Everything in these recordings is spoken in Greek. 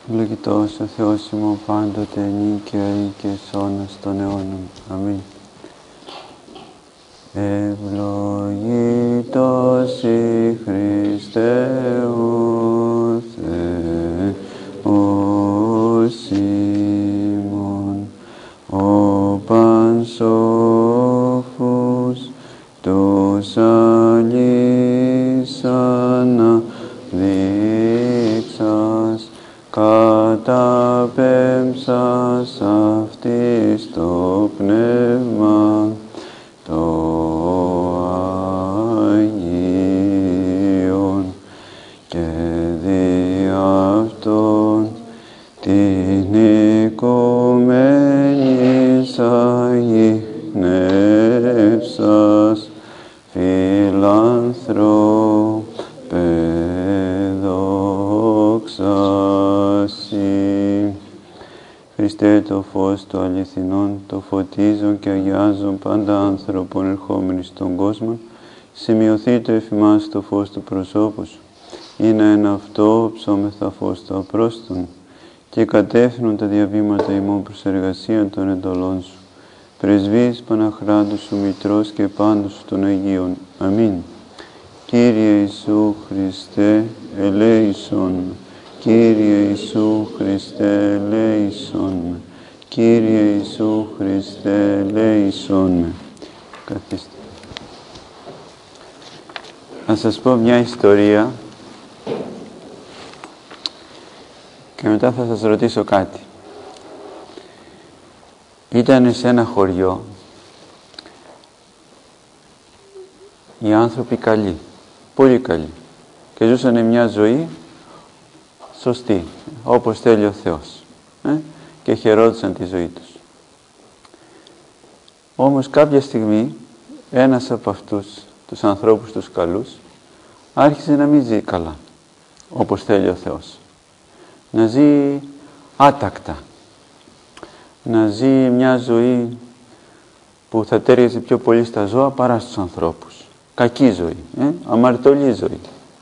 Ευλογητός ο Θεός ημών πάντοτε, νυν και αεί και εις αιώνας των αιώνων. Αμήν. Ευλογητός η Χριστέ ο Θεός ημών, ο πανσόφους τους αλής αναδείξας, καταπέμψας αυτής το πνεύμα το Αγίον και δι' αυτόν την οικουμένης αγινεύσας φιλανθρώπε δόξα Συ. Χριστέ, το φως του αληθινών, το φωτίζον και αγιάζον πάντα άνθρωπον ερχόμενοι στον κόσμο, σημειωθεί το εφημάς το φως του προσώπου σου. Είναι ένα αυτό ψώμεθα φως του απρόστον και κατεύθυνον τα διαβήματα ημών προς εργασία των εντολών σου. Πρεσβείς Παναχράντου σου μητρός και πάντως των Αγίων. Αμήν. Κύριε Ιησού Χριστέ, ελέησον. Κύριε Ιησού Χριστέ, ελέησον. Κύριε Ιησού Χριστέ, ελέησον. Καθίστε. Να σας πω μια ιστορία και μετά θα σας ρωτήσω κάτι. Ήταν σε ένα χωριό οι άνθρωποι καλοί, πολύ καλοί, και ζούσαν μια ζωή σωστή, όπως θέλει ο Θεός, και χαιρόντουσαν τη ζωή τους. Όμως κάποια στιγμή ένας από αυτούς τους ανθρώπους τους καλούς άρχισε να μην ζει καλά, όπως θέλει ο Θεός, να ζει άτακτα, να ζει μια ζωή που θα τέριαζε πιο πολύ στα ζώα παρά στους ανθρώπους. Κακή ζωή, αμαρτωλή ζωή.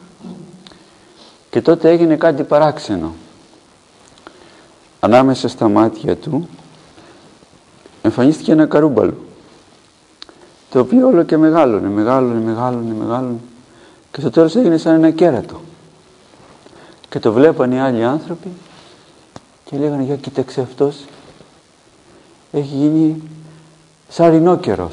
Και τότε έγινε κάτι παράξενο. Ανάμεσα στα μάτια του εμφανίστηκε ένα καρούμπαλο, το οποίο όλο και μεγάλωνε και στο τέλος έγινε σαν ένα κέρατο. Και το βλέπαν οι άλλοι άνθρωποι και λέγανε, για κοίταξε, αυτός έχει γίνει σαν ρινόκερος.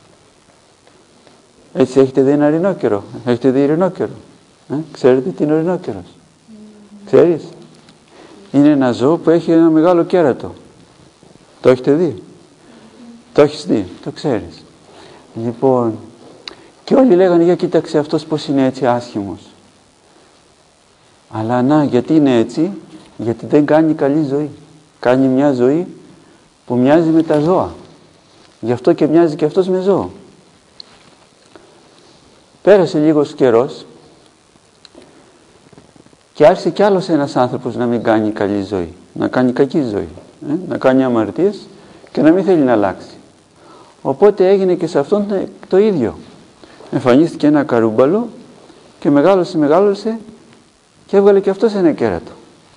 Έτσι έχετε δει ένα ρινόκερο? Έχετε δει ρινόκερο? Ξέρετε τι είναι ο ρινόκερος? Ξέρεις? Είναι ένα ζώο που έχει ένα μεγάλο κέρατο. Το έχετε δει? Το έχεις δει? Το ξέρεις? Λοιπόν, και όλοι λέγανε, για κοίταξε αυτός πως είναι έτσι άσχημος. Αλλά να, γιατί είναι έτσι? Γιατί δεν κάνει καλή ζωή. Κάνει μια ζωή που μοιάζει με τα ζώα. Γι' αυτό και μοιάζει και αυτός με ζώο. Πέρασε λίγος καιρός και άρχισε κι άλλος ένας άνθρωπος να μην κάνει καλή ζωή, να κάνει κακή ζωή, να κάνει αμαρτίες και να μην θέλει να αλλάξει. Οπότε έγινε και σε αυτόν το ίδιο. Εμφανίστηκε ένα καρούμπαλο και μεγάλωσε και έβγαλε και αυτός ένα κέρατο.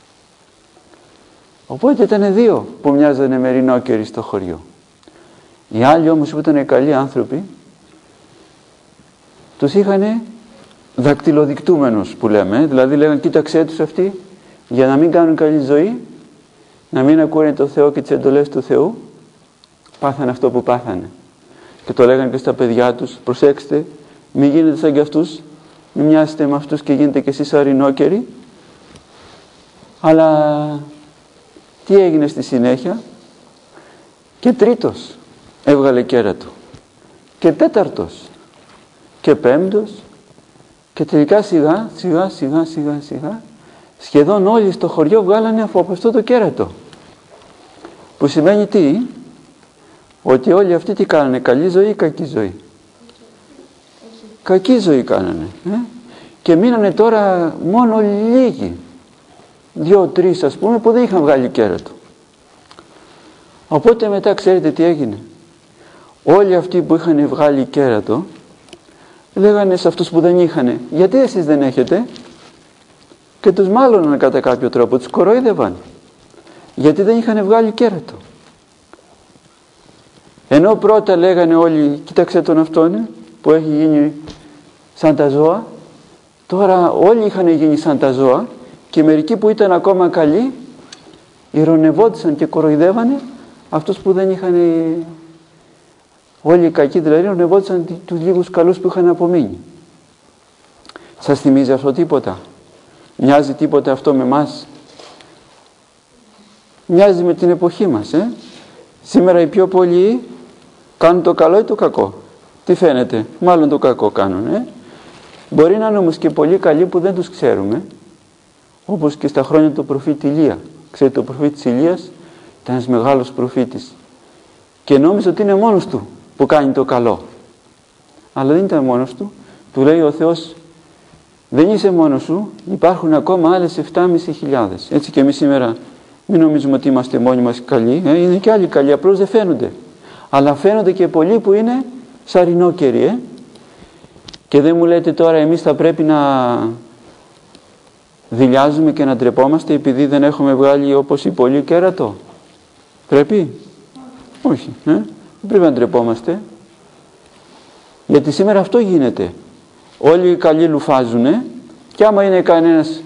Οπότε ήταν δύο που μοιάζανε με ρινόκεροι στο χωριό. Οι άλλοι όμως που ήταν καλοί άνθρωποι, τους είχαν δακτυλοδεικτούμενους που λέμε, δηλαδή λέγανε, κοίταξέ τους αυτοί, για να μην κάνουν καλή ζωή, να μην ακούνε το Θεό και τις εντολές του Θεού, πάθανε αυτό που πάθανε. Και το λέγανε και στα παιδιά τους, προσέξτε, μην γίνετε σαν κι αυτούς, μην μοιάσετε με αυτούς και γίνετε κι εσείς αρινόκεροι. Αλλά τι έγινε στη συνέχεια? Και τρίτος έβγαλε κέρατο, και τέταρτος, και πέμπτος, και τελικά σιγά σχεδόν όλοι στο χωριό βγάλανε από αυτό το κέρατο. Που σημαίνει τι? Ότι όλοι αυτοί τι κάνανε? Καλή ζωή ή κακή ζωή? Κακή ζωή κάνανε. Και μείνανε τώρα μόνο λίγοι, 2-3 ας πούμε, που δεν είχαν βγάλει κέρατο. Οπότε μετά ξέρετε τι έγινε? Όλοι αυτοί που είχαν βγάλει κέρατο λέγανε σε αυτούς που δεν είχανε, γιατί εσείς δεν έχετε? Και και τους μάλωναν κατά κάποιο τρόπο, τους κοροϊδεύαν, γιατί δεν είχαν βγάλει κέρατο. Ενώ πρώτα λέγανε όλοι, κοίταξε τον αυτόν που έχει γίνει σαν τα ζώα, τώρα όλοι είχαν γίνει σαν τα ζώα και μερικοί που ήταν ακόμα καλοί ειρωνευόντουσαν και κοροϊδεύανε αυτούς που δεν είχαν, όλοι οι κακοί δηλαδή ειρωνευόντουσαν τους λίγους καλούς που είχαν απομείνει. Σας θυμίζει αυτό τίποτα? Μοιάζει τίποτα αυτό με μας? Μοιάζει με την εποχή μας. Σήμερα οι πιο πολλοί κάνουν το καλό ή το κακό? Τι φαίνεται? Μάλλον το κακό κάνουν. Μπορεί να είναι όμως και πολύ καλοί που δεν τους ξέρουμε, όπως και στα χρόνια του προφήτη Ηλία. Ξέρετε, ο προφήτης Ηλίας ήταν ένας μεγάλος προφήτης και νόμιζε ότι είναι μόνος του που κάνει το καλό, αλλά δεν ήταν μόνος του. Του λέει ο Θεός, δεν είσαι μόνος σου, υπάρχουν ακόμα άλλες 7.500. Έτσι και εμείς σήμερα μην νομίζουμε ότι είμαστε μόνοι μας καλοί, είναι και άλλοι καλοί, απλώς δεν φαίνονται, αλλά φαίνονται και πολλοί που είναι σαρινόκεροι. Και δεν μου λέτε τώρα εμείς θα πρέπει να δειλιάζουμε και να ντρεπόμαστε επειδή δεν έχουμε βγάλει όπως οι πολλοί κέρατο? Πρέπει? Όχι. Δεν πρέπει να ντρεπόμαστε, γιατί σήμερα αυτό γίνεται. Όλοι οι καλοί λουφάζουνε και άμα είναι κανένας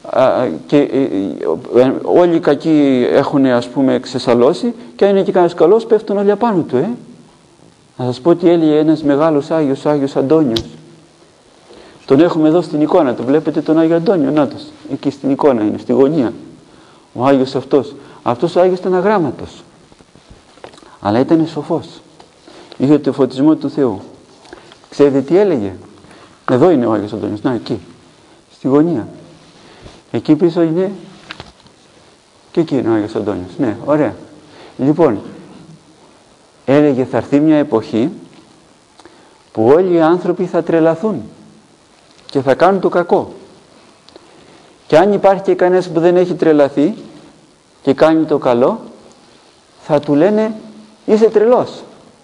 όλοι οι κακοί έχουν ας πούμε ξεσαλώσει και αν είναι και κανένας καλός πέφτουν όλοι απάνω του. Να σας πω ότι έλεγε ένας μεγάλος Άγιος, ο Άγιος Αντώνιος. Τον έχουμε εδώ στην εικόνα, το βλέπετε τον Άγιο Αντώνιο, νάτος, εκεί στην εικόνα είναι, στη γωνία. Ο Άγιος αυτός. Αυτός ο Άγιος ήταν αγράμματος, αλλά ήταν σοφός. Είχε το φωτισμό του Θεού. Ξέρετε τι έλεγε? Εδώ είναι ο Άγιος Αντώνιος, να εκεί, στη γωνία. Εκεί πίσω είναι, και εκεί είναι ο Άγιος Αντώνιος. Ναι, ωραία. Λοιπόν, έλεγε θα έρθει μια εποχή που όλοι οι άνθρωποι θα τρελαθούν και θα κάνουν το κακό. Και αν υπάρχει και κανένας που δεν έχει τρελαθεί και κάνει το καλό, θα του λένε είσαι τρελός.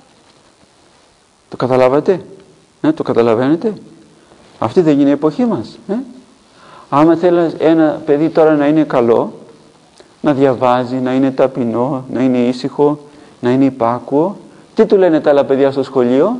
Το καταλάβατε? Το καταλαβαίνετε? Αυτή δεν είναι η εποχή μας. Άμα θέλει ένα παιδί τώρα να είναι καλό, να διαβάζει, να είναι ταπεινό, να είναι ήσυχο, να είναι υπάκουο, τι του λένε τα άλλα παιδιά στο σχολείο?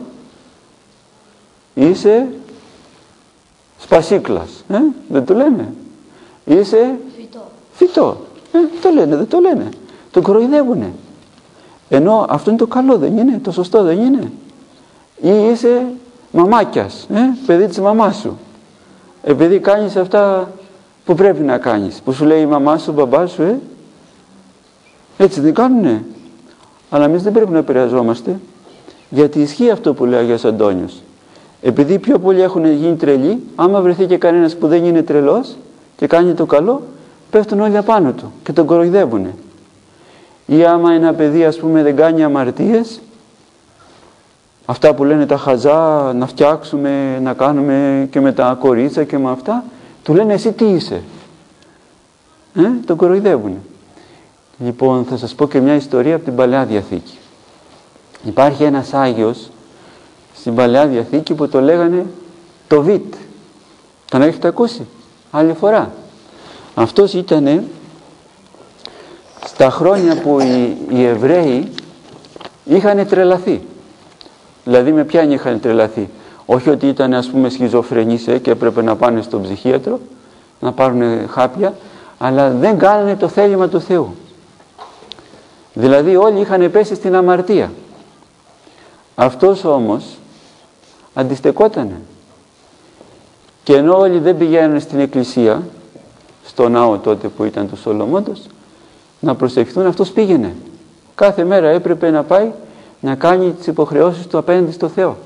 Είσαι σπασίκλας. Δεν το λένε? Είσαι φυτό. Το λένε, δεν το λένε. Τον κοροϊδεύουνε. Ενώ αυτό είναι το καλό, δεν είναι? Το σωστό δεν είναι? Ή είσαι μαμάκιας, παιδί της μαμάς σου. Επειδή κάνεις αυτά που πρέπει να κάνεις, που σου λέει η μαμά σου, ο μπαμπάς σου, έτσι δεν κάνουνε? Αλλά εμείς δεν πρέπει να επηρεαζόμαστε, γιατί ισχύει αυτό που λέει ο Αγίος Αντώνιος. Επειδή πιο πολλοί έχουν γίνει τρελοί, άμα βρεθεί και κανένας που δεν είναι τρελός και κάνει το καλό, πέφτουν όλοι απάνω του και τον κοροϊδεύουνε. Ή άμα ένα παιδί ας πούμε δεν κάνει αμαρτίες, αυτά που λένε τα χαζά, να φτιάξουμε, να κάνουμε και με τα κορίτσια και με αυτά, του λένε εσύ τι είσαι? Τον κοροϊδεύουνε. Λοιπόν, θα σας πω και μια ιστορία από την Παλαιά Διαθήκη. Υπάρχει ένας Άγιος στην Παλαιά Διαθήκη που το λέγανε το Βιτ. Τον έχετε ακούσει άλλη φορά? Αυτός ήτανε στα χρόνια που οι Εβραίοι είχαν τρελαθεί. Δηλαδή με ποιαν είχαν τρελαθεί? Όχι ότι ήταν ας πούμε σχιζοφρενείς και έπρεπε να πάνε στον ψυχίατρο να πάρουν χάπια, αλλά δεν κάνανε το θέλημα του Θεού. Δηλαδή όλοι είχαν πέσει στην αμαρτία. Αυτός όμως αντιστεκότανε. Και ενώ όλοι δεν πηγαίνουν στην εκκλησία, στο ναό τότε που ήταν του Σολομώντος, να προσευχθούν, αυτός πήγαινε. Κάθε μέρα έπρεπε να πάει να κάνει τις υποχρεώσεις του απέναντι στο Θεό.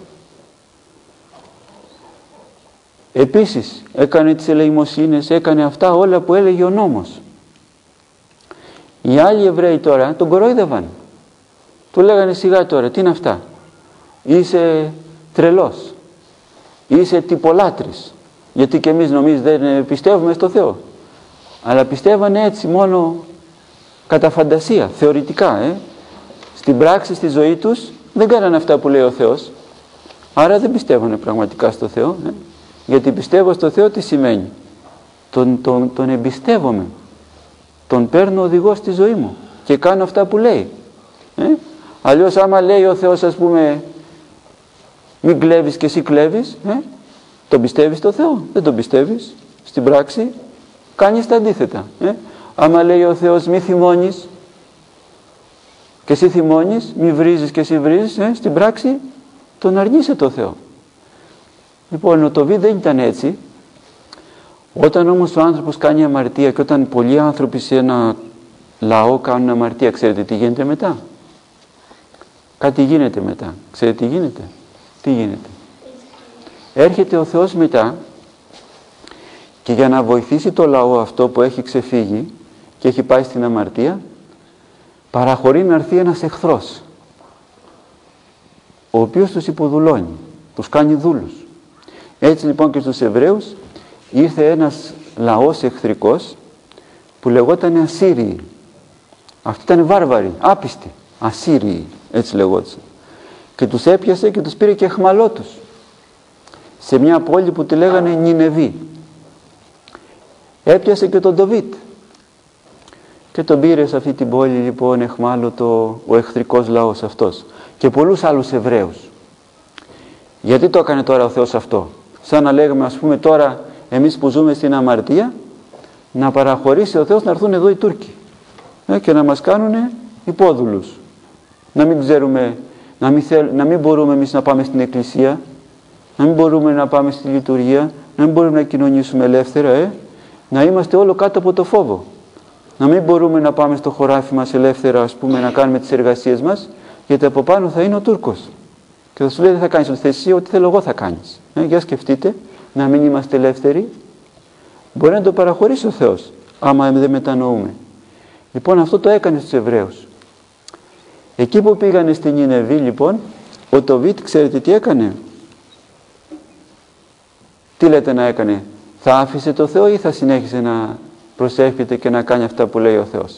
Επίσης έκανε τις ελεημοσύνες, έκανε αυτά όλα που έλεγε ο νόμος. Οι άλλοι Εβραίοι τώρα τον κορόιδευαν. Του λέγανε σιγά τώρα, τι είναι αυτά? Είσαι τρελός, είσαι τυπολάτρης. Γιατί και εμείς νομίζουμε δεν πιστεύουμε στο Θεό. Αλλά πιστεύανε έτσι μόνο κατά φαντασία, θεωρητικά. Στην πράξη, στη ζωή τους δεν κάνανε αυτά που λέει ο Θεός. Άρα δεν πιστεύανε πραγματικά στο Θεό. Γιατί πιστεύω στο Θεό τι σημαίνει? τον εμπιστεύομαι, τον παίρνω οδηγό στη ζωή μου και κάνω αυτά που λέει. Αλλιώς άμα λέει ο Θεός, ας πούμε, μην κλέβεις και εσύ κλέβεις, τον πιστεύεις το Θεό? Δεν τον πιστεύεις. Στην πράξη κάνεις τα αντίθετα. Άμα λέει ο Θεός μη θυμώνεις και εσύ θυμώνεις, μη βρίζεις και εσύ βρίζεις, στην πράξη τον αρνείσαι το Θεό. Λοιπόν, ο Τοβίτ δεν ήταν έτσι. Όταν όμως ο άνθρωπος κάνει αμαρτία και όταν πολλοί άνθρωποι σε ένα λαό κάνουν αμαρτία, ξέρετε τι γίνεται μετά? Κάτι γίνεται μετά. Ξέρετε τι γίνεται? Τι γίνεται? Έρχεται ο Θεός μετά και για να βοηθήσει το λαό αυτό που έχει ξεφύγει και έχει πάει στην αμαρτία, παραχωρεί να έρθει ένας εχθρός, ο οποίος τους υποδουλώνει, τους κάνει δούλους. Έτσι λοιπόν και στους Εβραίους ήρθε ένας λαός εχθρικός που λεγόταν Ασσύριοι. Αυτοί ήταν βάρβαροι, άπιστοι, Ασσύριοι, έτσι λεγόταν. Και τους έπιασε και τους πήρε και αιχμαλώτους σε μια πόλη που τη λέγανε Νινεβή. Έπιασε και τον Ντοβίτ και τον πήρε σε αυτή την πόλη λοιπόν αιχμάλωτο ο εχθρικός λαός αυτός και πολλούς άλλους Εβραίους. Γιατί το έκανε τώρα ο Θεός αυτό? Σαν να λέγαμε, ας πούμε, τώρα εμείς που ζούμε στην αμαρτία, να παραχωρήσει ο Θεός να έρθουν εδώ οι Τούρκοι και να μας κάνουν υπόδουλους. Να μην ξέρουμε, να μην μπορούμε εμείς να πάμε στην εκκλησία, να μην μπορούμε να πάμε στη λειτουργία, να μην μπορούμε να κοινωνήσουμε ελεύθερα, να είμαστε όλο κάτω από το φόβο. Να μην μπορούμε να πάμε στο χωράφι μας ελεύθερα, ας πούμε, να κάνουμε τις εργασίες μας, γιατί από πάνω θα είναι ο Τούρκος. Και θα σου λέει δεν θα κάνεις ό,τι θες εσύ, ό,τι θέλω εγώ θα κάνεις. Για σκεφτείτε, να μην είμαστε ελεύθεροι. Μπορεί να το παραχωρήσει ο Θεός, άμα δεν μετανοούμε. Λοιπόν, αυτό το έκανε στους Εβραίους. Εκεί που πήγανε στην Νινεβή, λοιπόν, ο Τοβίτ, ξέρετε τι έκανε? Τι λέτε να έκανε? Θα άφησε το Θεό ή θα συνέχισε να προσεύχεται και να κάνει αυτά που λέει ο Θεός?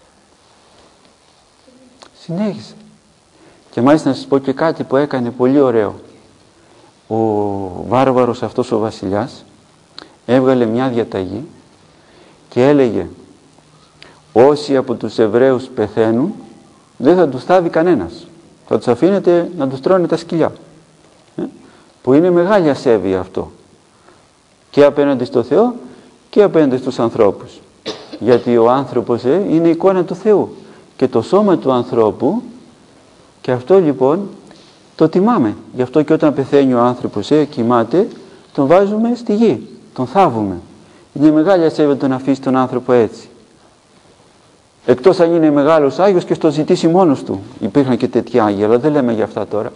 Συνέχισε. Και μάλιστα να σας πω και κάτι που έκανε πολύ ωραίο. Ο βάρβαρος αυτός ο βασιλιάς έβγαλε μια διαταγή και έλεγε όσοι από τους Εβραίους πεθαίνουν δεν θα τους θάβει κανένας. Θα τους αφήνετε να τους τρώνε τα σκυλιά. Που είναι μεγάλη ασέβεια αυτό. Και απέναντι στο Θεό και απέναντι στους ανθρώπους. Γιατί ο άνθρωπος είναι η εικόνα του Θεού. Και το σώμα του ανθρώπου, και αυτό λοιπόν το τιμάμε. Γι' αυτό και όταν πεθαίνει ο άνθρωπος, κοιμάται, τον βάζουμε στη γη. Τον θάβουμε. Είναι μεγάλη ασέβεια το να αφήσει τον άνθρωπο έτσι. Εκτός αν είναι μεγάλος Άγιος και στο ζητήσει μόνος του. Υπήρχαν και τέτοια Άγιοι, αλλά δεν λέμε για αυτά τώρα.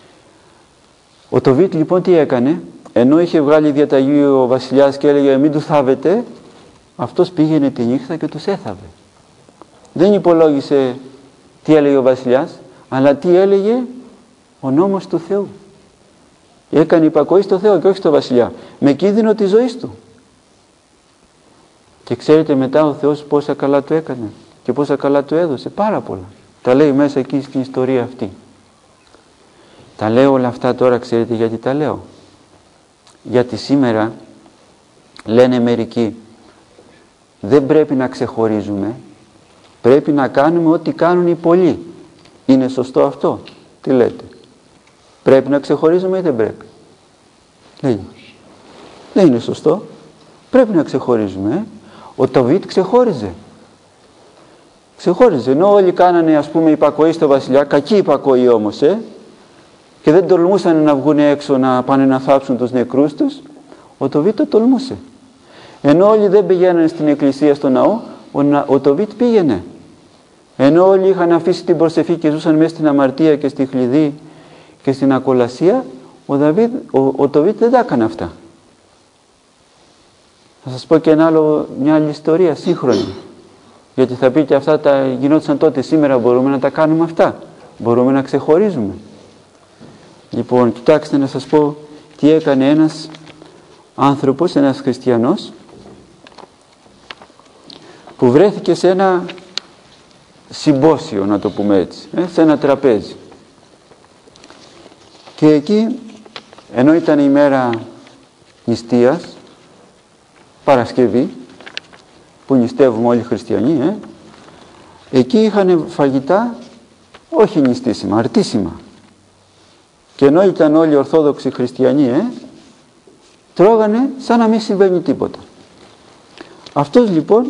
Ο Τοβίτ λοιπόν τι έκανε? Ενώ είχε βγάλει διαταγή ο βασιλιάς και έλεγε μην του θάβετε, αυτός πήγαινε τη νύχτα και τους έθαβε. Δεν υπολόγισε τι έλεγε ο βασιλιάς, αλλά τι έλεγε ο νόμος του Θεού. Έκανε υπακοή στο Θεό και όχι στο βασιλιά, με κίνδυνο της ζωής του. Και ξέρετε μετά ο Θεός πόσα καλά του έκανε και πόσα καλά του έδωσε? Πάρα πολλά. Τα λέει μέσα εκεί στην ιστορία αυτή. Τα λέω όλα αυτά τώρα, ξέρετε γιατί τα λέω? Γιατί σήμερα λένε μερικοί δεν πρέπει να ξεχωρίζουμε, πρέπει να κάνουμε ό,τι κάνουν οι πολλοί. Είναι σωστό αυτό? Τι λέτε? Πρέπει να ξεχωρίζουμε ή δεν πρέπει? Δεν είναι σωστό. Πρέπει να ξεχωρίζουμε. Ο Τοβίτ ξεχώριζε. Ξεχώριζε. Ενώ όλοι κάνανε ας πούμε υπακοή στο βασιλιά, κακή υπακοή όμως, και δεν τολμούσαν να βγουν έξω να πάνε να θάψουν τους νεκρούς τους, ο Τοβίτ το τολμούσε. Ενώ όλοι δεν πηγαίνανε στην εκκλησία στο ναό, ο Τοβίτ πήγαινε. Ενώ όλοι είχαν αφήσει την προσευχή και ζούσαν μέσα στην αμαρτία και στη χλειδί και στην ακολασία, ο Τοβίτ δεν τα έκανε αυτά. Θα σας πω και μια άλλη ιστορία σύγχρονη. Γιατί θα πει και αυτά τα γινόντουσαν τότε, σήμερα μπορούμε να τα κάνουμε αυτά. Μπορούμε να ξεχωρίζουμε. Λοιπόν, κοιτάξτε να σας πω τι έκανε ένας άνθρωπος, ένας χριστιανός, που βρέθηκε σε ένα συμπόσιο, να το πούμε έτσι, σε ένα τραπέζι. Και εκεί, ενώ ήταν η μέρα νηστείας, Παρασκευή, που νηστεύουμε όλοι οι χριστιανοί, εκεί είχαν φαγητά όχι νηστίσιμα, αρτίσιμα. Και ενώ ήταν όλοι οι Ορθόδοξοι χριστιανοί, τρώγανε σαν να μην συμβαίνει τίποτα. Αυτός λοιπόν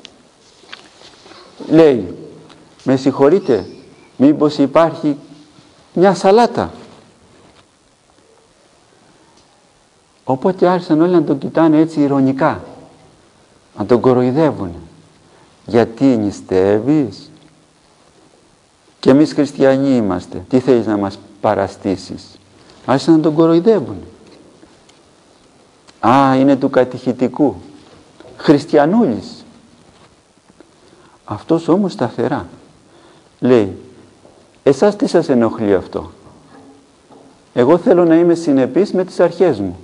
λέει, με συγχωρείτε, μήπως υπάρχει μια σαλάτα? Οπότε άρχισαν όλοι να τον κοιτάνε έτσι ειρωνικά, να τον κοροϊδεύουν. Γιατί νηστεύεις? Και εμείς χριστιανοί είμαστε, τι θέλεις να μας παραστήσεις? Άρχισαν να τον κοροϊδεύουν. Α, είναι του κατηχητικού, χριστιανούλης. Αυτός όμως σταθερά λέει, εσάς τι σας ενοχλεί αυτό? Εγώ θέλω να είμαι συνεπής με τις αρχές μου.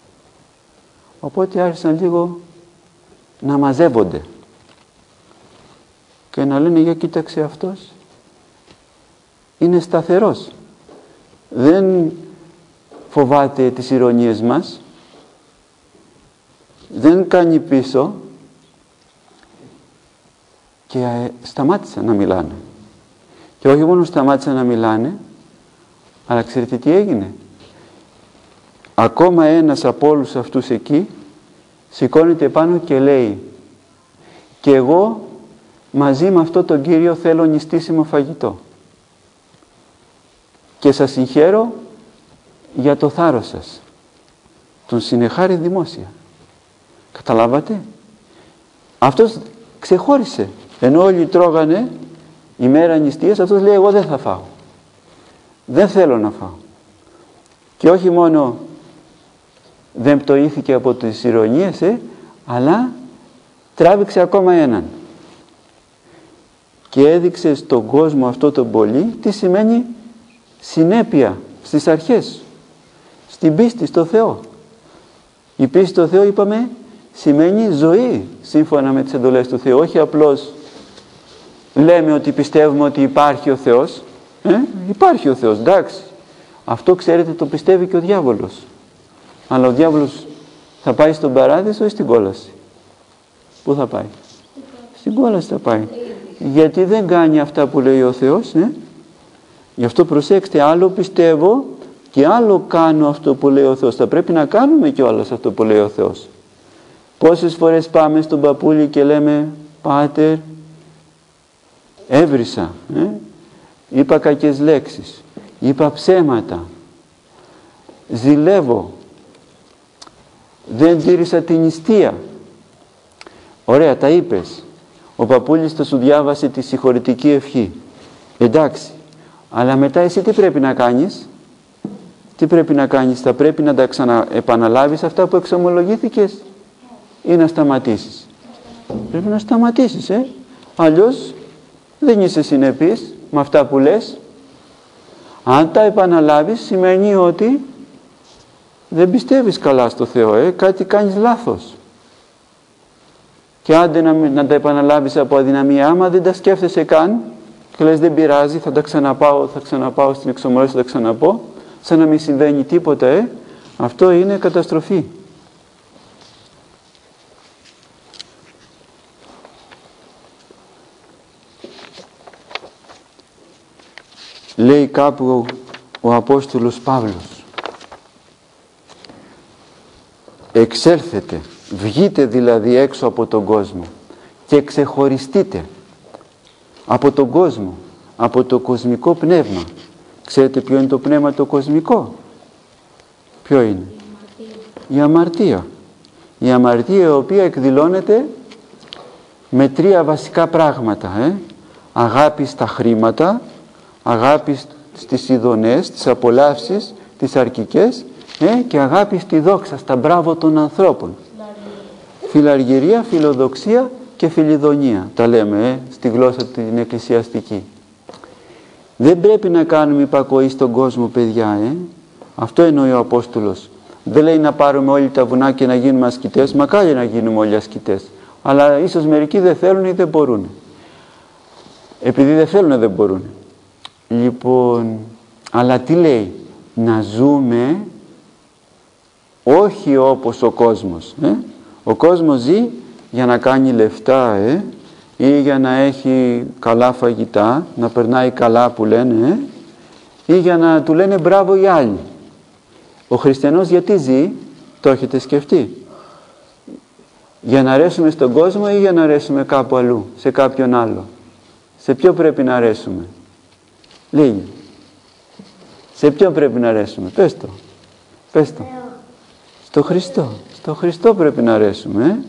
Οπότε άρχισαν λίγο να μαζεύονται και να λένε, για κοίταξε, αυτός είναι σταθερός, δεν φοβάται τις ηρωνίες μας, δεν κάνει πίσω. Και σταμάτησαν να μιλάνε. Και όχι μόνο σταμάτησαν να μιλάνε, αλλά ξέρετε τι έγινε? Ακόμα ένας από όλους αυτούς εκεί σηκώνεται πάνω και λέει, και εγώ μαζί με αυτό τον Κύριο θέλω νηστίσιμο φαγητό. Και σας συγχαίρω για το θάρρος σας. Τον συνεχάρει δημόσια. Καταλάβατε? Αυτός ξεχώρισε. Ενώ όλοι τρώγανε ημέρα νηστείας, αυτός λέει, εγώ δεν θα φάω. Δεν θέλω να φάω. Και όχι μόνο δεν πτωήθηκε από τις ηρωνίες, αλλά τράβηξε ακόμα έναν. Και έδειξε στον κόσμο αυτό τον πολύ τι σημαίνει συνέπεια στις αρχές, στην πίστη στο Θεό. Η πίστη στο Θεό, είπαμε, σημαίνει ζωή σύμφωνα με τις εντολές του Θεού. Όχι απλώς λέμε ότι πιστεύουμε ότι υπάρχει ο Θεός. Υπάρχει ο Θεός, εντάξει. Αυτό ξέρετε το πιστεύει και ο διάβολος. Αλλά ο διάβολος θα πάει στον παράδεισο ή στην κόλαση? Πού θα πάει? Στην κόλαση θα πάει. Γιατί δεν κάνει αυτά που λέει ο Θεός. Γι' αυτό προσέξτε, άλλο πιστεύω και άλλο κάνω αυτό που λέει ο Θεός. Θα πρέπει να κάνουμε κιόλας αυτό που λέει ο Θεός. Πόσες φορές πάμε στον παππούλη και λέμε, Πάτερ, έβρισα, είπα κακές λέξεις, είπα ψέματα, ζηλεύω, δεν τήρησα την νηστεία. Ωραία, τα είπες. Ο παππούλης θα σου διάβασε τη συγχωρητική ευχή. Εντάξει, αλλά μετά εσύ τι πρέπει να κάνεις? Τι πρέπει να κάνεις? Θα πρέπει να τα ξαναεπαναλάβεις αυτά που εξομολογήθηκες ή να σταματήσεις? Πρέπει να σταματήσεις, αλλιώς δεν είσαι συνεπής με αυτά που λες. Αν τα επαναλάβεις, σημαίνει ότι δεν πιστεύεις καλά στο Θεό, κάτι κάνεις λάθος. Και άντε να τα επαναλάβεις από αδυναμία, άμα δεν τα σκέφτεσαι καν και λες δεν πειράζει, θα ξαναπάω στην εξομολόγηση, θα τα ξαναπώ, σαν να μην συμβαίνει τίποτα, αυτό είναι καταστροφή. Λέει κάπου ο Απόστολος Παύλος, εξέλθετε, βγείτε δηλαδή έξω από τον κόσμο και ξεχωριστείτε από τον κόσμο, από το κοσμικό πνεύμα. Ξέρετε ποιο είναι το πνεύμα το κοσμικό? Ποιο είναι? Η αμαρτία. Η αμαρτία, η οποία εκδηλώνεται με τρία βασικά πράγματα. Αγάπη στα χρήματα, αγάπη στις ειδονές, στις απολαύσεις, τις αρκικές, και αγάπη στη δόξα, στα μπράβο των ανθρώπων. Φιλαργυρία, φιλοδοξία και φιλιδονία, τα λέμε στη γλώσσα την εκκλησιαστική. Δεν πρέπει να κάνουμε υπακοή στον κόσμο, παιδιά, Αυτό εννοεί ο Απόστολος. Δεν λέει να πάρουμε όλοι τα βουνά και να γίνουμε ασκητές, μακάρι να γίνουμε όλοι ασκητές. Αλλά ίσως μερικοί δεν θέλουν ή δεν μπορούν. Επειδή δεν θέλουν, δεν μπορούν. Λοιπόν, αλλά τι λέει? Να ζούμε όχι όπως ο κόσμος. Ο κόσμος ζει για να κάνει λεφτά, ή για να έχει καλά φαγητά, να περνάει καλά που λένε, ή για να του λένε μπράβο οι άλλοι. Ο χριστιανός γιατί ζει, το έχετε σκεφτεί? Για να αρέσουμε στον κόσμο ή για να αρέσουμε κάπου αλλού, σε κάποιον άλλο? Σε ποιο πρέπει να αρέσουμε? Λίγοι. Σε ποιο πρέπει να αρέσουμε? Πες το. Πες το. Στο Χριστό. Στο Χριστό πρέπει να αρέσουμε.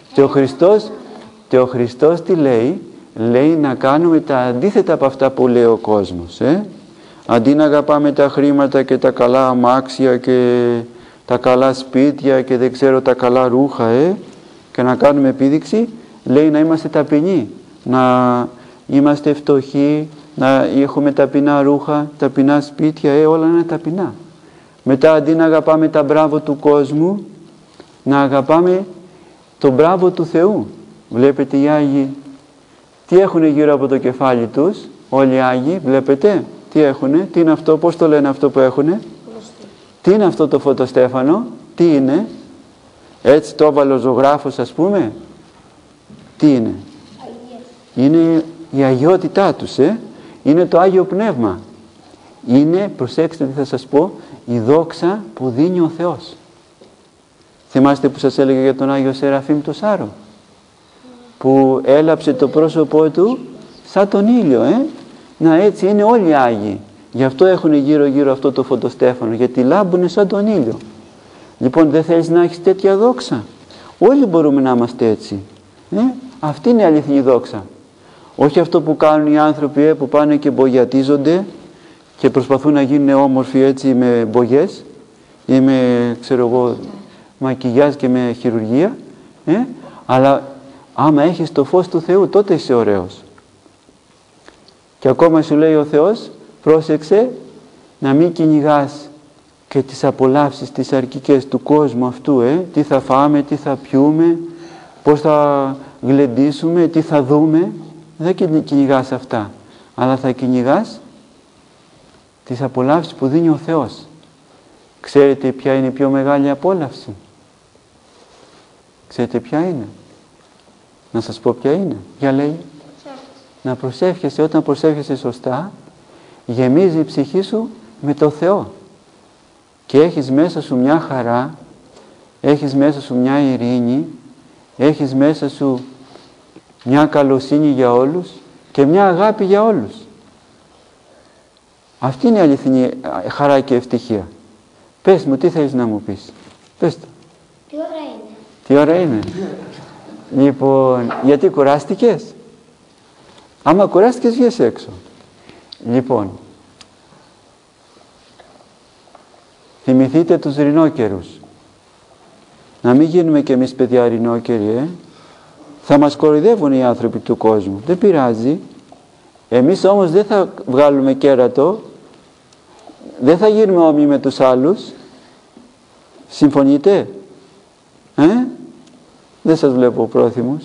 Και ο Χριστός τι λέει? Λέει να κάνουμε τα αντίθετα από αυτά που λέει ο κόσμος. Αντί να αγαπάμε τα χρήματα και τα καλά αμάξια και τα καλά σπίτια και δεν ξέρω τα καλά ρούχα, και να κάνουμε επίδειξη, λέει να είμαστε ταπεινοί, να είμαστε φτωχοί, να έχουμε ταπεινά ρούχα, ταπεινά σπίτια, όλα να είναι ταπεινά. Μετά αντί να αγαπάμε τα μπράβο του κόσμου, να αγαπάμε το μπράβο του Θεού. Βλέπετε οι Άγιοι τι έχουν γύρω από το κεφάλι τους? Όλοι οι Άγιοι, βλέπετε τι έχουνε? Τι είναι αυτό? Πώς το λένε αυτό που έχουνε? Τι είναι αυτό το φωτοστέφανο? Τι είναι? Έτσι το έβαλε ο ζωγράφος, ας πούμε. Τι είναι? Είναι η αγιότητά τους, είναι το Άγιο Πνεύμα. Είναι, προσέξτε τι θα σας πω, η δόξα που δίνει ο Θεός. Θυμάστε που σας έλεγε για τον Άγιο Σεραφείμ το Σάρο, που έλαψε το πρόσωπό του σαν τον ήλιο, Να, έτσι είναι όλοι οι Άγιοι. Γι' αυτό έχουν γύρω αυτό το φωτοστέφανο, γιατί λάμπουνε σαν τον ήλιο. Λοιπόν, δεν θέλεις να έχεις τέτοια δόξα? Όλοι μπορούμε να είμαστε έτσι. Αυτή είναι η αληθινή δόξα. Όχι αυτό που κάνουν οι άνθρωποι, που πάνε και μπογιατίζονται και προσπαθούν να γίνουν όμορφοι έτσι με μπογιές ή με, ξέρω εγώ, μακιγιάζ και με χειρουργία. Αλλά άμα έχεις το φως του Θεού, τότε είσαι ωραίος. Και ακόμα σου λέει ο Θεός, πρόσεξε να μην κυνηγάς και τις απολαύσεις τις αρκικές του κόσμου αυτού, τι θα φάμε, τι θα πιούμε, πώς θα γλεντήσουμε, τι θα δούμε. Δεν κυνηγάς αυτά, αλλά θα κυνηγάς τις απολαύσεις που δίνει ο Θεός. Ξέρετε ποια είναι η πιο μεγάλη απόλαυση? Ξέρετε ποια είναι? Να σας πω ποια είναι. Για λέει. Να προσεύχεσαι. Όταν προσεύχεσαι σωστά, γεμίζει η ψυχή σου με το Θεό και έχεις μέσα σου μια χαρά, έχεις μέσα σου μια ειρήνη, έχεις μέσα σου μια καλοσύνη για όλους και μια αγάπη για όλους. Αυτή είναι η αληθινή χαρά και ευτυχία. Πες μου, τι θέλεις να μου πεις? Πες το. Τι ώρα είναι? Τι ώρα είναι? Λοιπόν, γιατί κουράστηκες? Άμα κουράστηκες, βγες έξω. Λοιπόν, θυμηθείτε τους ρινόκερους. Να μην γίνουμε κι εμείς παιδιά ρινόκεροι, Θα μας κοροϊδεύουν οι άνθρωποι του κόσμου. Δεν πειράζει. Εμείς όμως δεν θα βγάλουμε κέρατο. Δεν θα γίνουμε όμοιοι με τους άλλους. Συμφωνείτε? Δεν σας βλέπω πρόθυμους.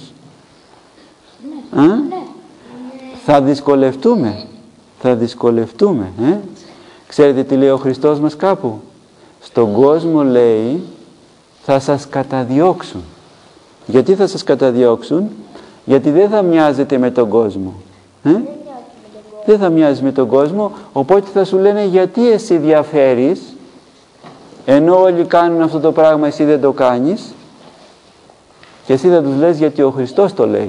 Θα δυσκολευτούμε. Θα δυσκολευτούμε. Ξέρετε τι λέει ο Χριστός μας κάπου? Στον κόσμο, λέει, θα σας καταδιώξουν. Γιατί θα σας καταδιώξουν? Γιατί δεν θα μοιάζετε με τον κόσμο. Δεν θα μοιάζει με τον κόσμο, οπότε θα σου λένε γιατί εσύ διαφέρεις, ενώ όλοι κάνουν αυτό το πράγμα, εσύ δεν το κάνεις, και εσύ θα τους λες γιατί ο Χριστός το λέει.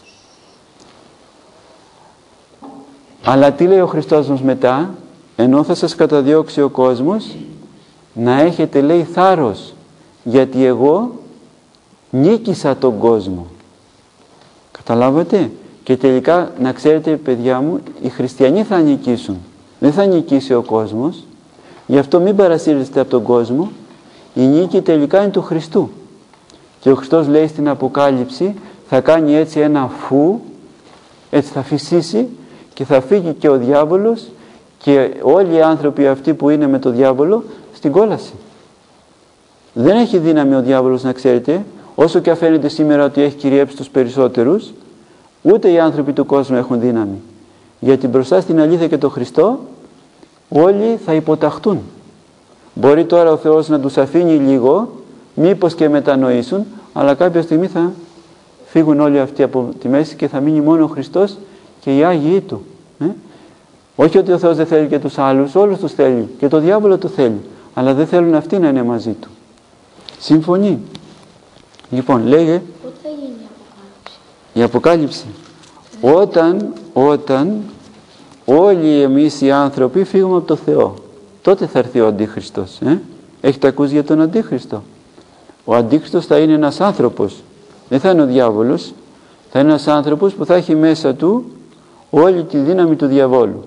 Αλλά τι λέει ο Χριστός μας μετά? Ενώ θα σας καταδιώξει ο κόσμος, να έχετε, λέει, θάρρος, γιατί εγώ νίκησα τον κόσμο. Καταλάβατε? Και τελικά, να ξέρετε, παιδιά μου, οι χριστιανοί θα νικήσουν. Δεν θα νικήσει ο κόσμος. Γι' αυτό μην παρασύρεστε από τον κόσμο. Η νίκη τελικά είναι του Χριστού. Και ο Χριστός λέει στην Αποκάλυψη, θα κάνει έτσι ένα φου, έτσι θα φυσήσει και θα φύγει και ο διάβολος και όλοι οι άνθρωποι αυτοί που είναι με το διάβολο στην κόλαση. Δεν έχει δύναμη ο διάβολος, να ξέρετε, όσο και αφαίνεται σήμερα ότι έχει κυριέψει τους περισσότερους, ούτε οι άνθρωποι του κόσμου έχουν δύναμη. Γιατί μπροστά στην αλήθεια και τον Χριστό όλοι θα υποταχτούν. Μπορεί τώρα ο Θεός να τους αφήνει λίγο, μήπως και μετανοήσουν, αλλά κάποια στιγμή θα φύγουν όλοι αυτοί από τη μέση και θα μείνει μόνο ο Χριστός και οι Άγιοι Του. Όχι ότι ο Θεός δεν θέλει και τους άλλους, όλους τους θέλει και το διάβολο του θέλει, αλλά δεν θέλουν αυτοί να είναι μαζί Του. Συμφωνεί. Λοιπόν, λέγε. Πότε θα γίνει η Αποκάλυψη? Η Αποκάλυψη. Όταν όλοι εμείς οι άνθρωποι φύγουμε από το Θεό, τότε θα έρθει ο Αντίχριστος. Έχετε ακούσει για τον Αντίχριστο? Ο Αντίχριστος θα είναι ένας άνθρωπος, δεν θα είναι ο διάβολος, θα είναι ένας άνθρωπος που θα έχει μέσα του όλη τη δύναμη του διαβόλου.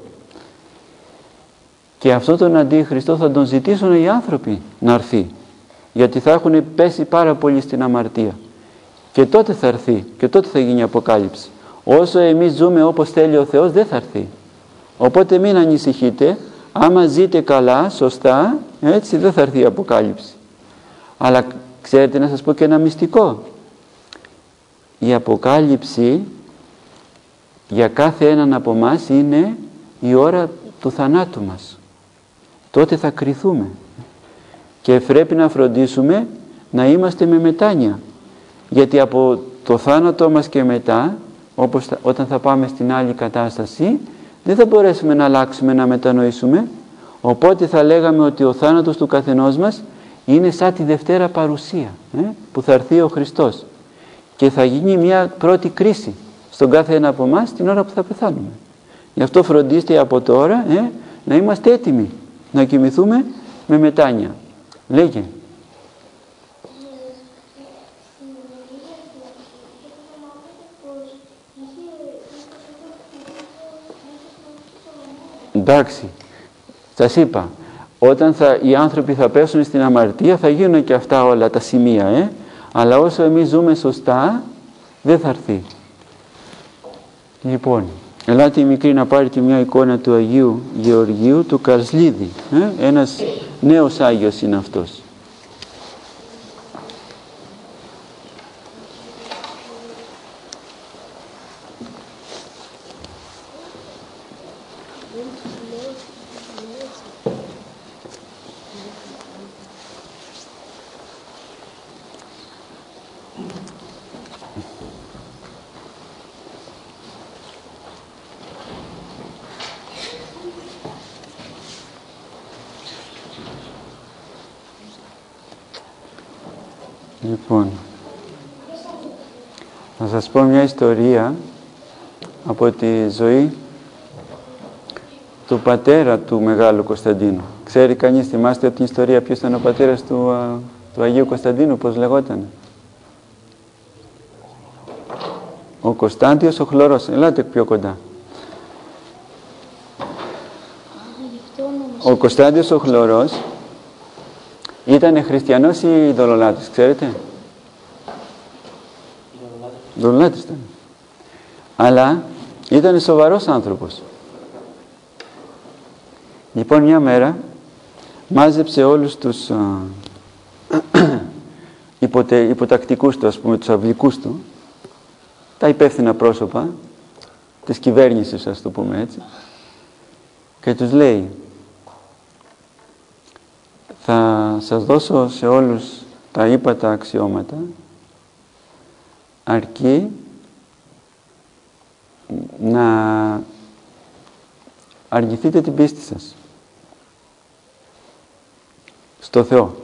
Και αυτόν τον Αντίχριστο θα τον ζητήσουν οι άνθρωποι να έρθει, γιατί θα έχουν πέσει πάρα πολύ στην αμαρτία. Και τότε θα έρθει, και τότε θα γίνει η Αποκάλυψη. Όσο εμείς ζούμε όπως θέλει ο Θεός, δεν θα έρθει. Οπότε μην ανησυχείτε, άμα ζείτε καλά, σωστά, έτσι δεν θα έρθει η Αποκάλυψη. Αλλά ξέρετε, να σας πω και ένα μυστικό. Η Αποκάλυψη για κάθε έναν από εμάς είναι η ώρα του θανάτου μας. Τότε θα κριθούμε. Και πρέπει να φροντίσουμε να είμαστε με μετάνοια. Γιατί από το θάνατό μας και μετά, όταν θα πάμε στην άλλη κατάσταση, δεν θα μπορέσουμε να αλλάξουμε, να μετανοήσουμε. Οπότε θα λέγαμε ότι ο θάνατος του καθενός μας είναι σαν τη Δευτέρα Παρουσία, που θα έρθει ο Χριστός. Και θα γίνει μια πρώτη κρίση στον κάθε ένα από εμάς την ώρα που θα πεθάνουμε. Γι' αυτό φροντίστε από τώρα να είμαστε έτοιμοι να κοιμηθούμε με μετάνοια. Λέγε. Εντάξει, σας είπα, όταν οι άνθρωποι θα πέσουν στην αμαρτία θα γίνουν και αυτά όλα τα σημεία, αλλά όσο εμείς ζούμε σωστά δεν θα έρθει. Λοιπόν, ελάτε η μικρή να πάρει και μια εικόνα του Αγίου Γεωργίου του Καρσλίδη. Ένας νέος Άγιος είναι αυτός. Λοιπόν, θα σας πω μια ιστορία από τη ζωή του πατέρα του Μεγάλου Κωνσταντίνου. Ξέρει κανείς, θυμάστε την ιστορία ποιος ήταν ο πατέρας του Αγίου Κωνσταντίνου, πώς λεγόταν? Ο Κωνστάντιος ο Χλωρός. Ελάτε πιο κοντά. Ο Κωνστάντιος ο Χλωρός ήτανε χριστιανός ή ειδωλολάτρης, ξέρετε? Ειδωλολάτρης ήταν. Αλλά ήτανε σοβαρός άνθρωπος. Λοιπόν, μια μέρα μάζεψε όλους τους υποτακτικούς του, ας πούμε, τους αυλικούς του, τα υπεύθυνα πρόσωπα της κυβέρνησης, ας το πούμε έτσι, και τους λέει: θα σας δώσω σε όλους τα ύπατα αξιώματα, αρκεί να αρνηθείτε την πίστη σας στο Θεό.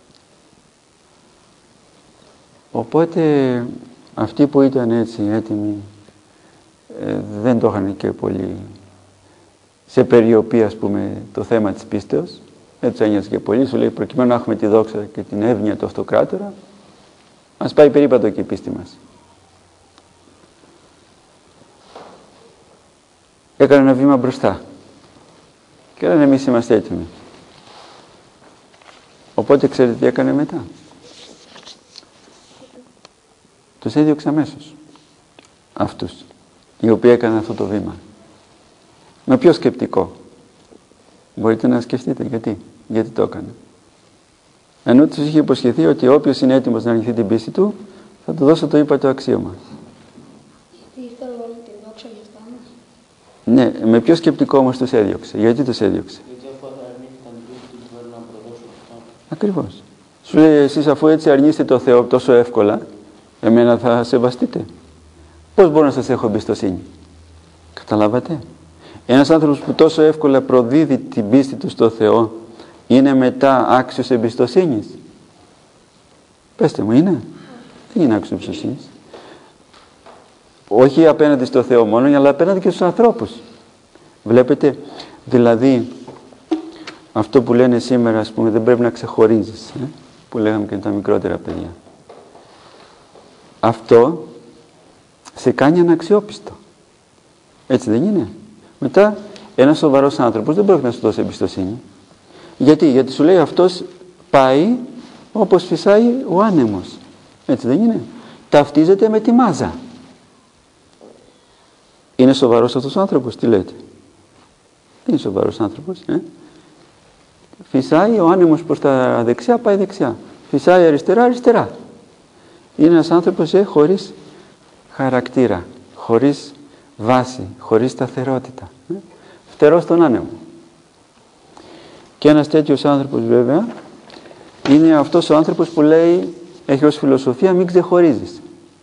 Οπότε αυτοί που ήταν έτσι έτοιμοι δεν το είχαν και πολύ σε περιοπή, ας πούμε, το θέμα της πίστεως. Έτσι ένοιαζε και πολύ. Σου λέει, προκειμένου να έχουμε τη δόξα και την εύνοια του αυτοκράτορα, ας πάει περίπατο και η πίστη μας. Έκανε ένα βήμα μπροστά και λένε, εμείς είμαστε έτοιμοι. Οπότε ξέρετε τι έκανε μετά? Τους έδιωξε αμέσως αυτούς οι οποίοι έκαναν αυτό το βήμα. Με ποιο σκεπτικό? Μπορείτε να σκεφτείτε γιατί το έκανε? Ενώ τους είχε υποσχεθεί ότι όποιος είναι έτοιμος να αρνηθεί την πίστη του, θα του δώσω το ύπατο αξίωμα. Γιατί ήθελε όλη τη δόξα για αυτά μας. Ναι, με ποιο σκεπτικό όμως τους έδιωξε? Γιατί τους έδιωξε? Γιατί αφού αρνήθηκαν την πίστη του, μπορεί να προδώσουν αυτό. Ακριβώς. Σου λέει, εσείς αφού έτσι αρνείστε το Θεό τόσο εύκολα, εμένα θα σεβαστείτε? Πώς μπορώ να σας έχω εμπιστοσύνη? Καταλάβατε? Ένας άνθρωπος που τόσο εύκολα προδίδει την πίστη του στο Θεό, είναι μετά άξιος εμπιστοσύνης? Πέστε μου, είναι? Δεν είναι άξιος εμπιστοσύνης. Όχι απέναντι στο Θεό μόνο, αλλά απέναντι και στους ανθρώπους. Βλέπετε, δηλαδή, αυτό που λένε σήμερα, ας πούμε, δεν πρέπει να ξεχωρίζεις, που λέγαμε και τα μικρότερα παιδιά. Αυτό σε κάνει αναξιόπιστο. Έτσι δεν είναι? Μετά, ένας σοβαρός άνθρωπος δεν πρόκειται να σου δώσει εμπιστοσύνη. Γιατί σου λέει αυτός πάει όπως φυσάει ο άνεμος. Έτσι δεν είναι? Ταυτίζεται με τη μάζα. Είναι σοβαρός αυτός ο άνθρωπος? Τι λέτε? Δεν είναι σοβαρός άνθρωπος. Φυσάει ο άνεμος προς τα δεξιά, πάει δεξιά. Φυσάει αριστερά, αριστερά. Είναι ένας άνθρωπος χωρίς χαρακτήρα, χωρίς βάση, χωρίς σταθερότητα. Φτερός στον άνεμο. Και ένας τέτοιος άνθρωπος βέβαια είναι αυτός ο άνθρωπος που λέει, έχει ως φιλοσοφία, μην ξεχωρίζεις.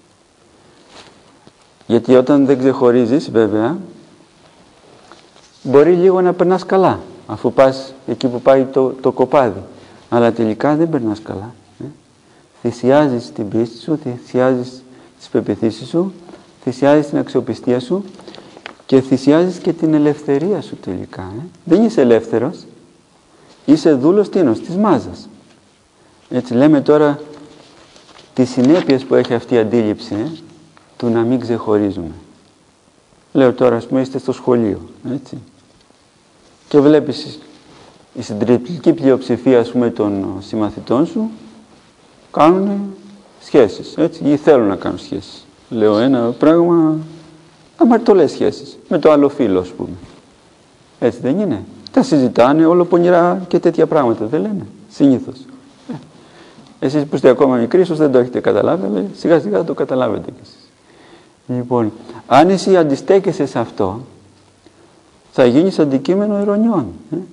Γιατί όταν δεν ξεχωρίζεις βέβαια, μπορεί λίγο να περνάς καλά, αφού πας εκεί που πάει το κοπάδι. Αλλά τελικά δεν περνάς καλά. Θυσιάζεις την πίστη σου, θυσιάζεις τις πεποιθήσεις σου, θυσιάζεις την αξιοπιστία σου και θυσιάζεις και την ελευθερία σου τελικά. Δεν είσαι ελεύθερος, είσαι δούλος της μάζας. Έτσι λέμε τώρα τις συνέπειες που έχει αυτή η αντίληψη του να μην ξεχωρίζουμε. Λέω τώρα, ας πούμε, είστε στο σχολείο, έτσι, και βλέπεις η συντριπτική πλειοψηφία, ας πούμε, των συμμαθητών σου κάνουν σχέσεις, έτσι, ή θέλουν να κάνουν σχέσεις. Λέω ένα πράγμα, αμαρτωλές σχέσεις με το άλλο φύλο, ας πούμε. Έτσι δεν είναι? Τα συζητάνε όλο πονηρά και τέτοια πράγματα, δεν λένε συνήθως? Εσείς που είστε ακόμα μικροί, ίσως δεν το έχετε καταλάβει, αλλά σιγά σιγά το καταλάβετε κι εσείς. Λοιπόν, αν εσύ αντιστέκεσαι σε αυτό, θα γίνεις αντικείμενο ειρωνιών.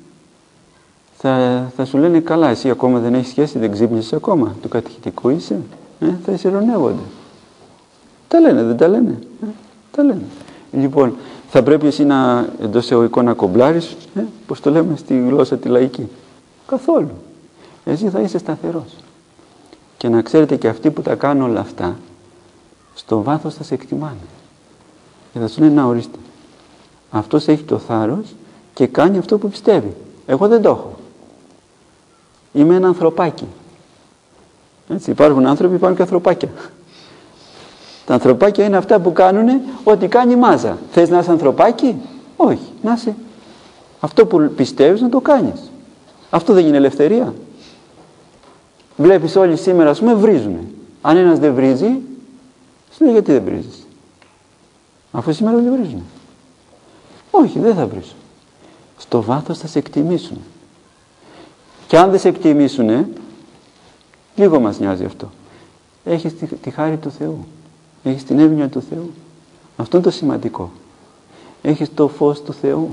Θα σου λένε, καλά, εσύ ακόμα δεν έχεις σχέση, δεν ξύπνησες ακόμα, του κατηχητικού είσαι? Θα ειρωνεύονται. Τα λένε, δεν τα λένε? Τα λένε. Λοιπόν, θα πρέπει εσύ να, εντός εισαγωγικών, να κομπλάρεις, πώς το λέμε στη γλώσσα τη λαϊκή? Καθόλου. Εσύ θα είσαι σταθερός. Και να ξέρετε, και αυτοί που τα κάνουν όλα αυτά, στο βάθος θα σε εκτιμάνε. Και θα σου λένε, να, ορίστε, αυτός έχει το θάρρος και κάνει αυτό που πιστεύει. Εγώ δεν το έχω. Είμαι ένα ανθρωπάκι. Έτσι, υπάρχουν άνθρωποι, υπάρχουν και ανθρωπάκια. Τα ανθρωπάκια είναι αυτά που κάνουν ό,τι κάνει η μάζα. Θες να είσαι ανθρωπάκι? Όχι. Να είσαι. Αυτό που πιστεύεις να το κάνεις. Αυτό δεν είναι ελευθερία? Βλέπεις όλοι σήμερα, ας πούμε, βρίζουνε. Αν ένας δεν βρίζει, σου λέει, γιατί δεν βρίζεις? Αφού σήμερα όλοι βρίζουνε. Όχι, δεν θα βρίσω. Στο βάθος θα σε εκτιμήσουν. Και αν δεν σε εκτιμήσουνε, λίγο μας νοιάζει αυτό. Έχεις τη χάρη του Θεού. Έχεις την εύνοια του Θεού. Αυτό είναι το σημαντικό. Έχεις το φως του Θεού.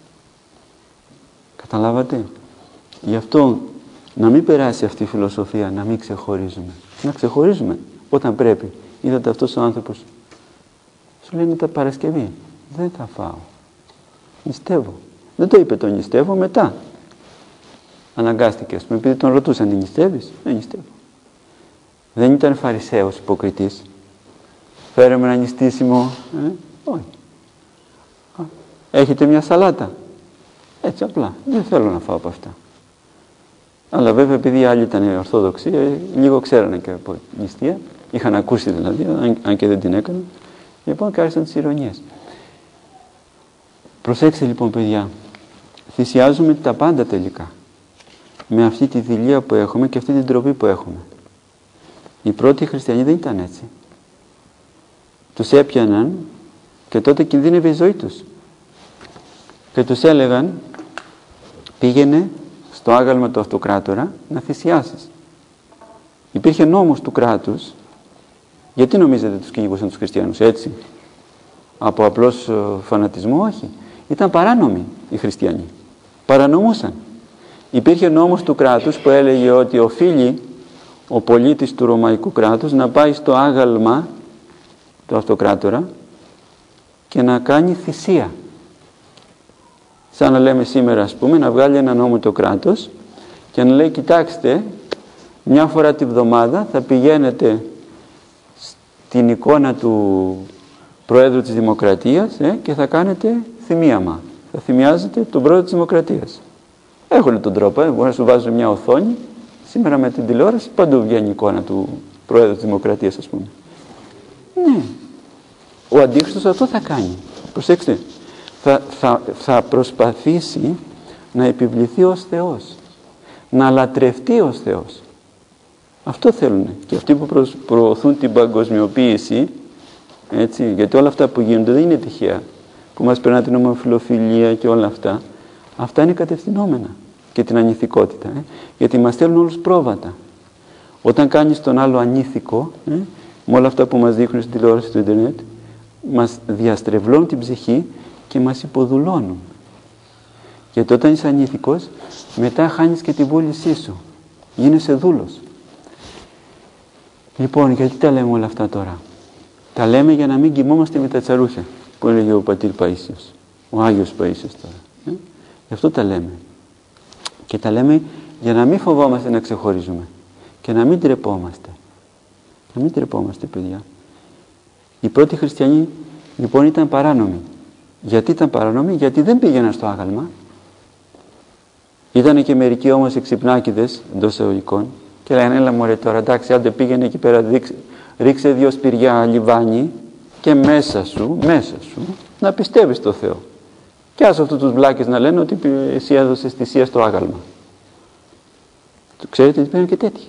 Καταλάβατε? Γι' αυτό να μην περάσει αυτή η φιλοσοφία, να μην ξεχωρίζουμε. Να ξεχωρίζουμε όταν πρέπει. Είδατε, αυτός ο άνθρωπος σου λένε τα Παρασκευή, δεν θα φάω. Νηστεύω. Δεν το είπε το νηστεύω, μετά αναγκάστηκε, ας πούμε, επειδή τον ρωτούσαν, νηστεύεις? Δεν νηστεύω. Δεν ήταν Φαρισαίος υποκριτής. Φέρε με ένα νηστίσιμο. Όχι. Έχετε μια σαλάτα? Έτσι απλά. Δεν θέλω να φάω από αυτά. Αλλά βέβαια, επειδή οι άλλοι ήταν ορθόδοξοι, λίγο ξέρανε και από νηστεία. Είχαν ακούσει δηλαδή, αν και δεν την έκαναν. Λοιπόν, κάθισαν τις ειρωνίες. Προσέξτε λοιπόν, παιδιά. Θυσιάζουμε τα πάντα τελικά. Με αυτή τη δειλία που έχουμε και αυτή την τροπή που έχουμε. Οι πρώτοι χριστιανοί δεν ήταν έτσι. Τους έπιαναν και τότε κινδύνευε η ζωή τους. Και τους έλεγαν, πήγαινε στο άγαλμα του αυτοκράτορα να θυσιάσεις. Υπήρχε νόμος του κράτους. Γιατί νομίζετε τους κυνηγούσαν τους χριστιανούς? Έτσι, από απλώς φανατισμό? Όχι. Ήταν παράνομοι οι χριστιανοί. Παρανομούσαν. Υπήρχε νόμος του κράτους που έλεγε ότι οφείλει ο πολίτης του Ρωμαϊκού κράτους να πάει στο άγαλμα του αυτοκράτορα και να κάνει θυσία. Σαν να λέμε σήμερα, ας πούμε, να βγάλει ένα νόμο το κράτος και να λέει, κοιτάξτε, μια φορά τη βδομάδα θα πηγαίνετε στην εικόνα του Προέδρου της Δημοκρατίας και θα κάνετε θυμίαμα. Θα θυμιάζετε τον Πρόεδρο της Δημοκρατίας. Έχουν τον τρόπο, μπορεί να σου βάζουν μια οθόνη. Σήμερα με την τηλεόραση παντού βγαίνει η εικόνα του Προέδρου της Δημοκρατίας, ας πούμε. Ναι. Ο Αντίχριστος αυτό θα κάνει. Προσέξτε. Θα προσπαθήσει να επιβληθεί ως Θεός. Να λατρευτεί ως Θεός. Αυτό θέλουν. Και αυτοί που προωθούν την παγκοσμιοποίηση, έτσι, γιατί όλα αυτά που γίνονται δεν είναι τυχαία. Που μας περνά την ομοφιλοφιλία και όλα αυτά. Αυτά είναι κατευθυνόμενα. Και την ανηθικότητα. Γιατί μας στέλνουν όλους πρόβατα. Όταν κάνεις τον άλλο ανήθικο, με όλα αυτά που μας δείχνουν στην τηλεόραση του ίντερνετ, μας διαστρεβλώνουν την ψυχή και μας υποδουλώνουν. Γιατί όταν είσαι ανήθικος, μετά χάνεις και τη βούλησή σου. Γίνεσαι δούλος. Λοιπόν, γιατί τα λέμε όλα αυτά τώρα? Τα λέμε για να μην κοιμόμαστε με τα τσαρούχια, που έλεγε ο πατήρ Παΐσιος, ο Άγιος Παΐσιος τώρα. Γι' αυτό τα λέμε. Και τα λέμε για να μην φοβόμαστε να ξεχωρίζουμε και να μην τρεπόμαστε. Να μην τρεπόμαστε, παιδιά. Οι πρώτοι χριστιανοί λοιπόν ήταν παράνομοι. Γιατί ήταν παράνομοι? Γιατί δεν πήγαιναν στο άγαλμα. Ήτανε και μερικοί όμως εξυπνάκηδες εντός εισαγωγικών και λέγανε, έλα μωρέ τώρα, εντάξει, άντε πήγαινε εκεί πέρα, ρίξε 2 σπηριά λιβάνι και μέσα σου να πιστεύεις στο Θεό. Και άσε αυτούς τους βλάκες να λένε ότι εσύ έδωσες θυσία στο άγαλμα. Ξέρετε ότι πήγαινε και τέτοιοι.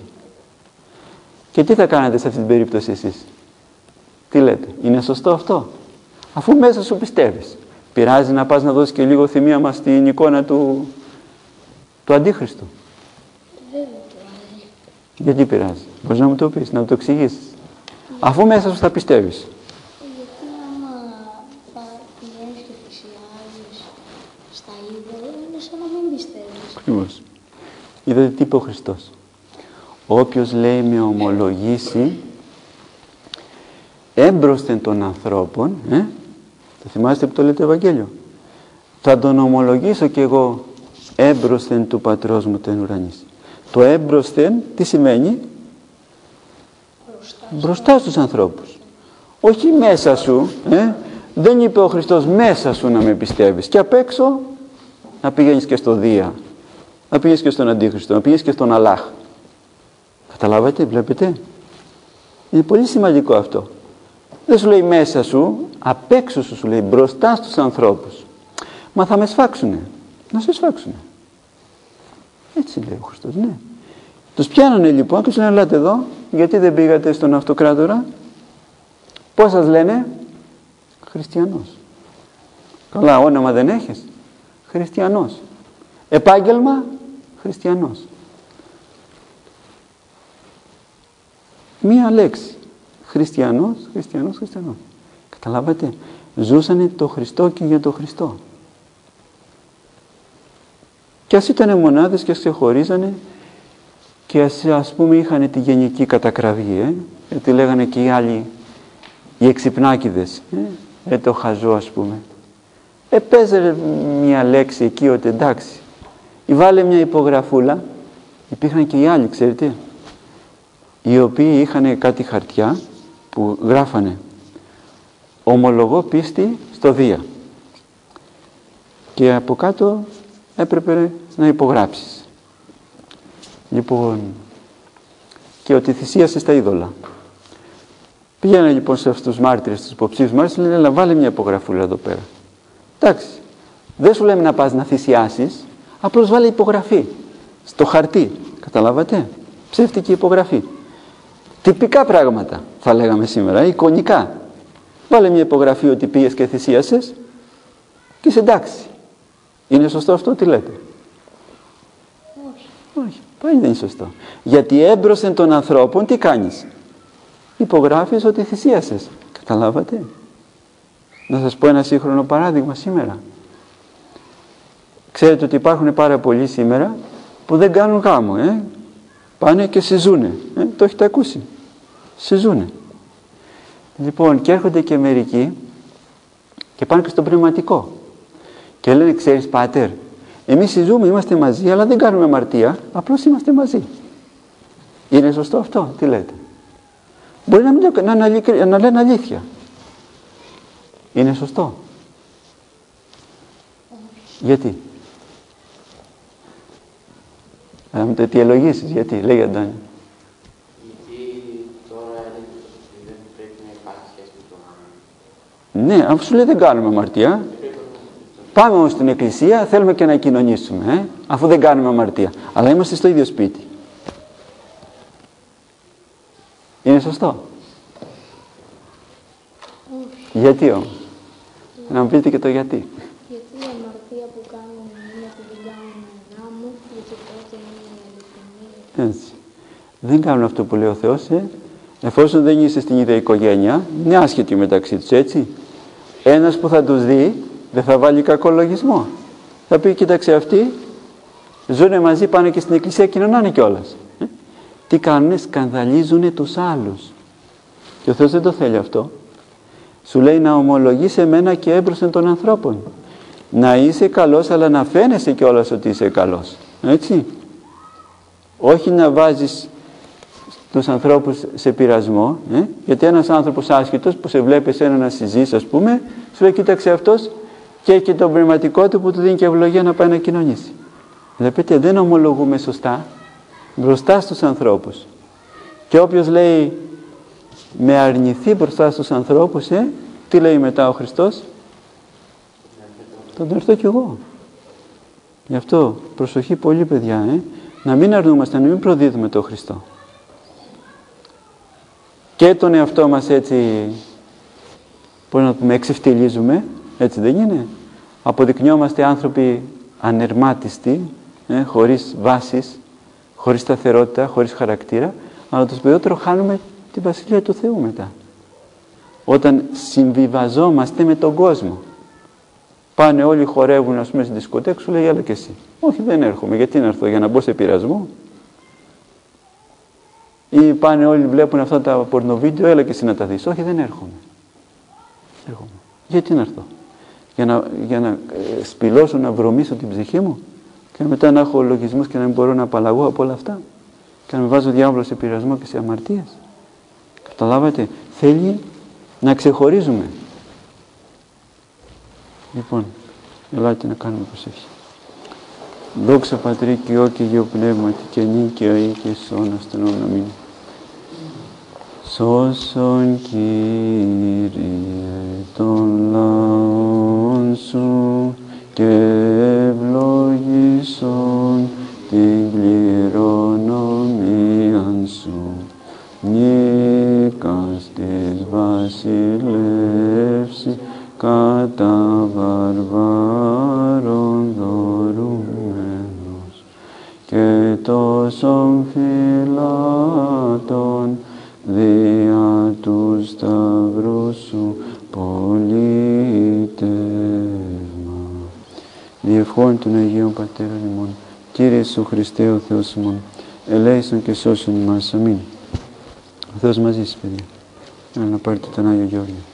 Και τι θα κάνετε σε αυτή την περίπτωση εσείς? Τι λέτε? Είναι σωστό αυτό? Αφού μέσα σου πιστεύεις. Πειράζει να πας να δώσεις και λίγο θυμίαμα στην εικόνα του Αντίχριστου? Γιατί πειράζει? Μπορείς να μου το πεις, να μου το εξηγήσεις? Αφού μέσα σου θα πιστεύεις. Γιατί άμα πηγαίνεις και θυσιάζεις στα είδωλα, είναι σαν να μην πιστεύεις. Ακριβώς. Είδατε τι είπε ο Χριστός? Όποιος, λέει, με ομολογήσει έμπροσθεν των ανθρώπων, θα θυμάστε που το λέει το Ευαγγέλιο, θα τον ομολογήσω κι εγώ έμπροσθεν του Πατρός μου τεν ουρανής. Το έμπροσθεν τι σημαίνει? Μπροστά στους ανθρώπους. Όχι μέσα σου. Δεν είπε ο Χριστός μέσα σου να με πιστεύεις και απ' έξω να πηγαίνεις και στο Δία, να πηγαίνεις και στον Αντίχριστο, να πηγαίνεις και στον Αλλάχ. Καταλάβατε, βλέπετε? Είναι πολύ σημαντικό αυτό. Δεν σου λέει μέσα σου, απ' έξω σου λέει, μπροστά στους ανθρώπους. Μα θα με σφάξουνε. Να σε σφάξουνε. Έτσι λέει ο Χριστός, ναι. Τους πιάνανε λοιπόν και τους λένε, ελάτε εδώ, γιατί δεν πήγατε στον αυτοκράτορα? Πώς σας λένε? Χριστιανός. Καλά, όνομα δεν έχεις? Χριστιανός. Επάγγελμα? Χριστιανός. Μία λέξη. Χριστιανός, χριστιανός, χριστιανός. Καταλάβατε? Ζούσανε το Χριστό και για το Χριστό. Και ας ήταν μονάδες και ξεχωρίζανε και ας πούμε είχαν τη γενική κατακραυγή, γιατί λέγανε και οι άλλοι, οι εξυπνάκηδες, το χαζό ας πούμε. Παίζε μια λέξη εκεί ότι εντάξει, βάλε μια υπογραφούλα. Υπήρχαν και οι άλλοι, ξέρετε, οι οποίοι είχαν κάτι χαρτιά που γράφανε ομολογώ πίστη στο Δία και από κάτω έπρεπε να υπογράψεις. Λοιπόν, και ότι θυσίασε στα είδωλα. Πήγαινε λοιπόν σε αυτούς τους μάρτυρες, τους υποψήφιους μάρτυρες, λένε, βάλε μια υπογραφούλα εδώ πέρα. Εντάξει, δεν σου λέμε να πας να θυσιάσεις, απλώς βάλε υπογραφή στο χαρτί. Καταλάβατε? Ψεύτικη υπογραφή. Τυπικά πράγματα θα λέγαμε σήμερα, εικονικά. Βάλε μια υπογραφή ότι πήγες και θυσίασες και είσαι εντάξει. Είναι σωστό αυτό, τι λέτε? Όχι, πάλι δεν είναι σωστό. Γιατί έμπροσθεν των ανθρώπων τι κάνεις? Υπογράφεις ότι θυσίασες. Καταλάβατε? Να σας πω ένα σύγχρονο παράδειγμα σήμερα. Ξέρετε ότι υπάρχουν πάρα πολλοί σήμερα που δεν κάνουν γάμο. Πάνε και συζούνε. Το έχετε ακούσει. Συζούνε. Λοιπόν, και έρχονται και μερικοί και πάνε και στο πνευματικό. Και λένε, ξέρεις πάτερ, εμείς συζούμε, είμαστε μαζί, αλλά δεν κάνουμε αμαρτία, απλώς είμαστε μαζί. Είναι σωστό αυτό, τι λέτε? Μπορεί να λένε αλήθεια. Είναι σωστό? Γιατί? Θα μου το αιτιολογήσεις, γιατί? Λέγε Αντώνη. Γιατί τώρα έλεγες ότι δεν πρέπει να υπάρχει σχέση με τον άνθρωπο. Ναι, αφού σου λέει δεν κάνουμε αμαρτία. Πάμε όμως στην εκκλησία, θέλουμε και να κοινωνήσουμε, αφού δεν κάνουμε αμαρτία. Αλλά είμαστε στο ίδιο σπίτι. Είναι σωστό? Γιατί όμως? Να μου πείτε και το γιατί. Γιατί η αμαρτία που κάνουμε είναι ότι δεν κάνουμε γάμο, γιατί τότε είναι αληθινή. Έτσι. Δεν κάνουν αυτό που λέει ο Θεός, εφόσον δεν είσαι στην ίδια οικογένεια, είναι άσχετοι μεταξύ τους, έτσι. Ένας που θα τους δει, δεν θα βάλει κακό λογισμό. Θα πει, κοίταξε αυτοί, ζουνε μαζί, πάνε και στην εκκλησία, κοινωνάνε κιόλας. Τι κάνουνε? Σκανδαλίζουνε τους άλλους. Και ο Θεός δεν το θέλει αυτό. Σου λέει να ομολογείς εμένα και έμπροσθεν των ανθρώπων. Να είσαι καλός, αλλά να φαίνεσαι κιόλας ότι είσαι καλός. Έτσι. Όχι να βάζεις τους ανθρώπους σε πειρασμό, γιατί ένας άνθρωπος άσχετος που σε βλέπει εσένα να συζείς, ας πούμε, σου λέει, κοίταξε αυτός, και έχει και τον πνευματικό του που του δίνει και ευλογία να πάει να κοινωνήσει. Βλέπετε, δεν ομολογούμε σωστά μπροστά στους ανθρώπους. Και όποιος λέει με αρνηθεί μπροστά στους ανθρώπους, τι λέει μετά ο Χριστός? Θα τον έρθω κι εγώ. Γι' αυτό προσοχή πολύ, παιδιά, να μην αρνούμαστε, να μην προδίδουμε τον Χριστό. Και τον εαυτό μας έτσι, πώς να πούμε, εξευτυλίζουμε, έτσι δεν είναι? Αποδεικνυόμαστε άνθρωποι ανερμάτιστοι, χωρίς βάσεις, χωρίς σταθερότητα, χωρίς χαρακτήρα, αλλά το περισσότερο χάνουμε τη Βασιλεία του Θεού μετά. Όταν συμβιβαζόμαστε με τον κόσμο. Πάνε όλοι, χορεύουν, ας πούμε, στην δισκοτέκ, σου λέει, έλα και εσύ. Όχι, δεν έρχομαι. Γιατί να έρθω? Για να μπω σε πειρασμό? Ή πάνε όλοι, βλέπουν αυτά τα πορνοβίντεο, έλα και εσύ να τα δεις. Όχι, δεν έρχομαι. Γιατί να έρθω? Για να σπηλώσω, να βρωμίσω την ψυχή μου και μετά να έχω λογισμούς και να μην μπορώ να απαλλαγώ από όλα αυτά και να με βάζω διάβολο σε πειρασμό και σε αμαρτίες. Καταλάβατε? Θέλει να ξεχωρίζουμε. Λοιπόν, ελάτε να κάνουμε προσευχή. Δόξα Πατρί και Υιό και Αγίου Πνεύματι και νυν και αεί και εις αιώνας των αιώνων. Αμήν. Σώσον, Κύριε, των λαών σου και ευλογήσον την κληρονομίαν σου. Νίκας της βασιλεύσης κατά βαρβάρων δωρούμενος και τόσων φυλάτων δια του σταυρού σου πολίτευμα. Διευχών των Αγίων Πατέρων ημών, Κύριε Ιησού Χριστέ ο Θεός ημών, ελέησον και σώσον ημάς. Αμήν. Ο Θεός μαζί σας, παιδιά. Να πάρετε τον Άγιο Γεώργιο.